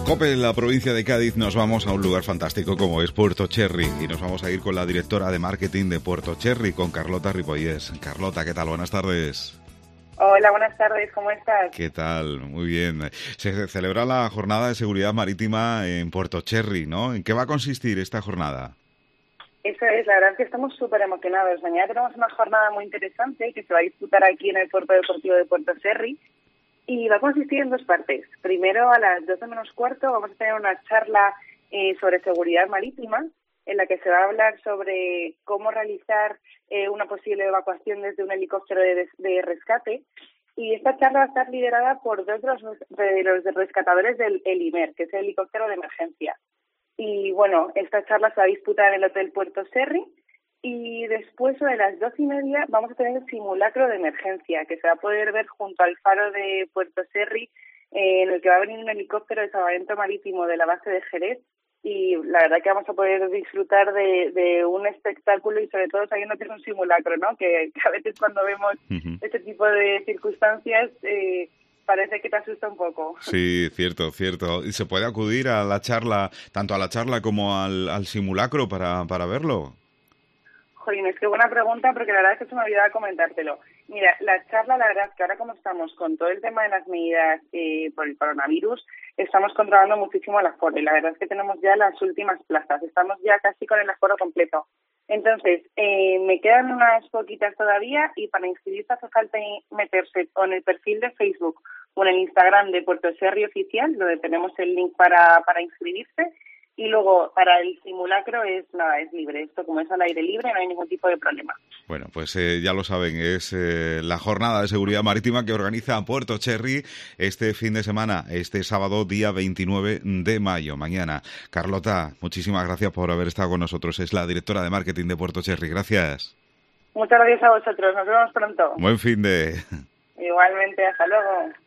COPE, en la provincia de Cádiz, nos vamos a un lugar fantástico como es Puerto Cherry y nos vamos a ir con la directora de marketing de Puerto Cherry, con Carlota Ripollés. Carlota, ¿qué tal? Buenas tardes. Hola, buenas tardes, ¿cómo estás? ¿Qué tal? Muy bien. Se celebra la Jornada de Seguridad Marítima en Puerto Cherry, ¿no? ¿En qué va a consistir esta jornada? Eso es, la verdad es que estamos súper emocionados. Mañana tenemos una jornada muy interesante que se va a disputar aquí en el Puerto Deportivo de Puerto Cherry y va a consistir en dos partes. Primero, a las 12 menos cuarto, vamos a tener una charla sobre seguridad marítima, en la que se va a hablar sobre cómo realizar una posible evacuación desde un helicóptero de rescate. Y esta charla va a estar liderada por dos de los rescatadores del Helimer, que es el helicóptero de emergencia. Y bueno, esta charla se va a disputar en el Hotel Puerto Cherry y después de las 12:30 vamos a tener el simulacro de emergencia, que se va a poder ver junto al faro de Puerto Cherry, en el que va a venir un helicóptero de salvamento marítimo de la base de Jerez. Y la verdad que vamos a poder disfrutar de un espectáculo y sobre todo sabiendo que es un simulacro, ¿no? Que a veces cuando vemos este tipo de circunstancias parece que te asusta un poco. Sí, cierto. ¿Y se puede acudir a la charla, tanto a la charla como al simulacro para verlo? Jolín, es que buena pregunta, porque la verdad es que se me olvidaba comentártelo. Mira, la charla, la verdad es que ahora como estamos con todo el tema de las medidas por el coronavirus, estamos controlando muchísimo el aforo y la verdad es que tenemos ya las últimas plazas, estamos ya casi con el aforo completo. Entonces, me quedan unas poquitas todavía y para inscribirse hace falta meterse o en el perfil de Facebook o en el Instagram de Puerto Cherry Oficial, donde tenemos el link para inscribirse. Y luego, para el simulacro es libre. Esto, como es al aire libre, no hay ningún tipo de problema. Bueno, pues ya lo saben, es la Jornada de Seguridad Marítima que organiza Puerto Cherry este fin de semana, este sábado, día 29 de mayo, mañana. Carlota, muchísimas gracias por haber estado con nosotros. Es la directora de marketing de Puerto Cherry. Gracias. Muchas gracias a vosotros. Nos vemos pronto. Buen fin de... Igualmente, hasta luego.